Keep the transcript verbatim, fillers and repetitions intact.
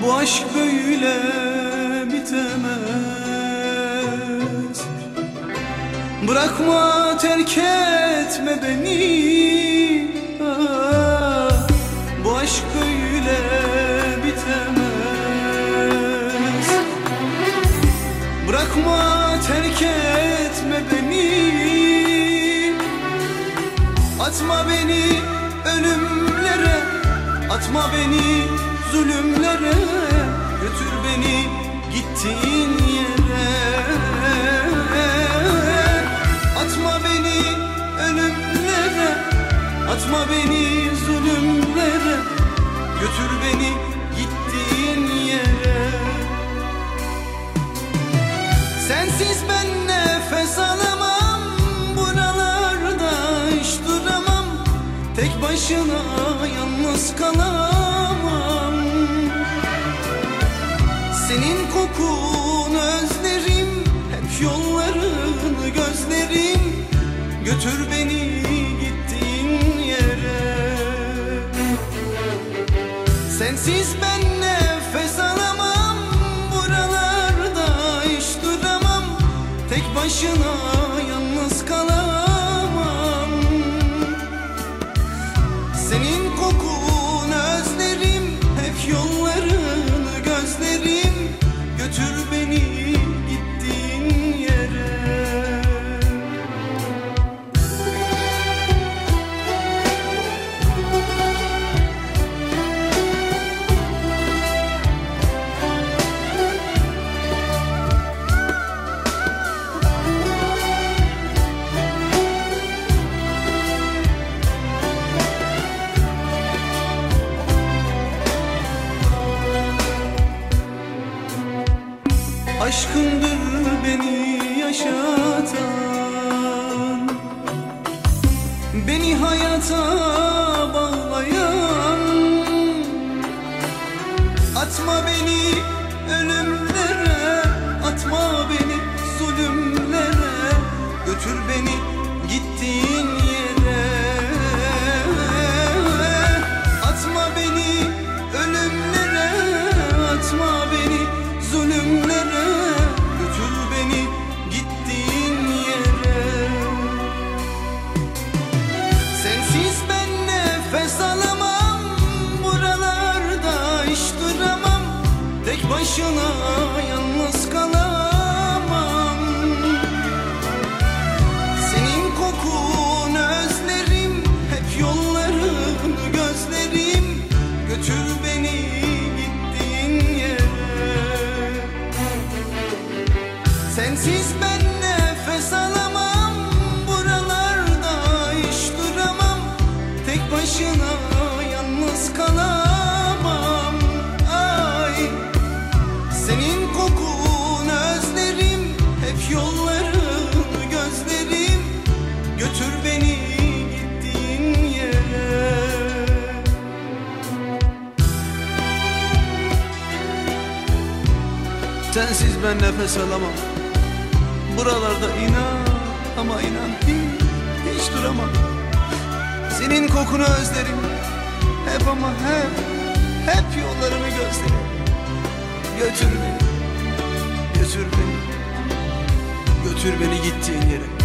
Bu aşk böyle bitemez. Bırakma, terk etme beni. Ah, bu aşk böyle bitemez. Bırakma, terk etme beni. Atma beni ölümlere, atma beni zulümlere. Götür beni gittiğin yere. Atma beni ölümlere, atma beni zulümlere. Götür beni gittiğin yere. Sensiz ben nefes alamam, buralarda hiç duramam. Tek başına yalnız kalamam. Senin kokunu özlerim, hep yollarını gözlerim. Götür beni gittiğin yere. Sensiz ben nefes alamam, buralarda hiç duramam. Tek başına yalnız kalamam. Senin kokunu özlerim, hep yollarını gözlerim. Götür beni gittiğin yere. Aşkındır beni yaşatan, beni hayata bağlayan. Atma beni ölümlere, atma beni zulümlere. Götür beni gittiğin yere. Atma beni ölümlere, atma beni zulümlere. Götür beni gittiğin yere. Sensiz ben nefes alamam, buralarda hiç duramam. Tek başına yalnız kalamam. Senin kokunu özlerim, hep yollarını gözlerim. Götür beni gittiğin yere. Sensiz ben nefes alamam, buralarda hiç duramam. Tek başına yalnız kalamam. Ay, senin kokunu özlerim, hep yollarını gözlerim. Götür beni gittiğin yere. Sensiz ben nefes alamam, buralarda inan ama inan hiç, hiç duramam. Senin kokunu özlerim, hep ama hep, hep yollarını gözlerim. Götür beni, götür beni, götür beni gittiğin yere.